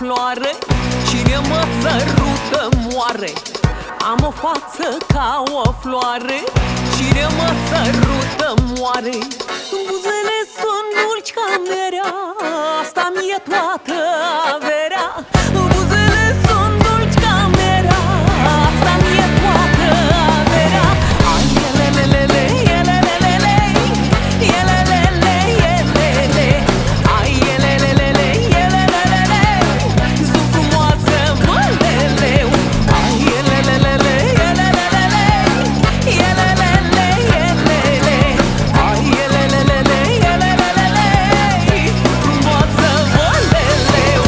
floare, cine mă sărută moare. Am o față ca o floare, cine mă sărută moare. Buzele sunt dulci ca merea, asta mi-e toată averea. Buzele sunt dulci ca merea, asta mi-e toată averea. Ai elelelele, elelelele, elelele, elele. Ai elelelele, elelelele, sunt frumoasă, mă, leleu. Ai elelelele, elelelele, elelele, elele. Ai elelelele, elelelele, sunt frumoasă, mă, leleu.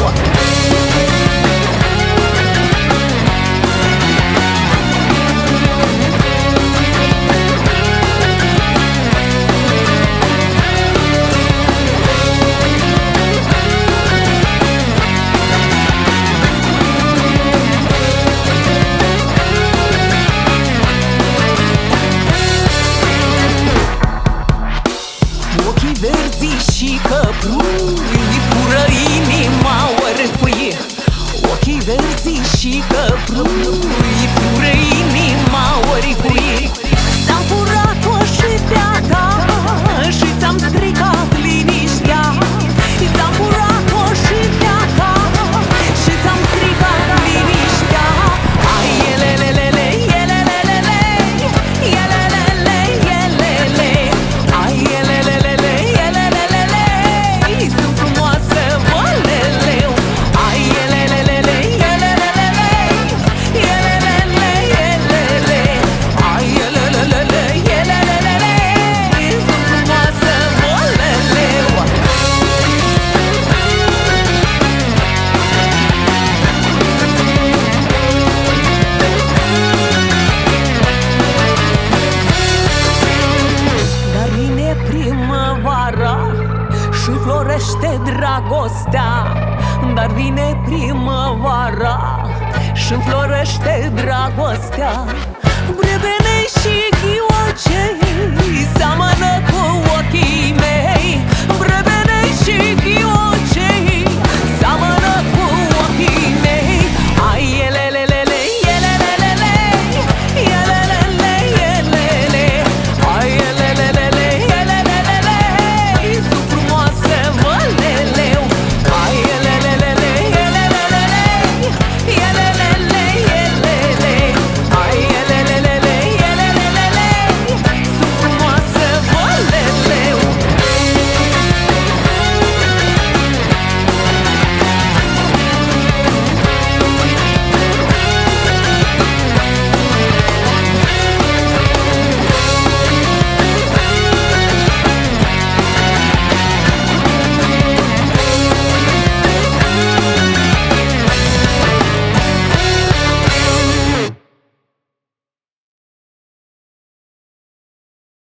Ochii verzi și căprui fură inima oricui. Ochii verzi și căprui fură inima oricui. Ți-am furat-o și pe-a ta și ți-am stricat liniștea. Ți-am furat-o și pe-a ta și ți-am stricat liniștea. Ai elelelele, elelelele, elelele, elele. Ai elelelele, elelelele, sunt frumoasă, mă, leleu. Ai elelelele, elelelele, elelele, elele. Ai elelelele, elelelele, sunt frumoasă, mă, leleu. Dar vine primăvara și florește dragostea. Dar vine primăvara și florește dragostea. Brebene și ghioce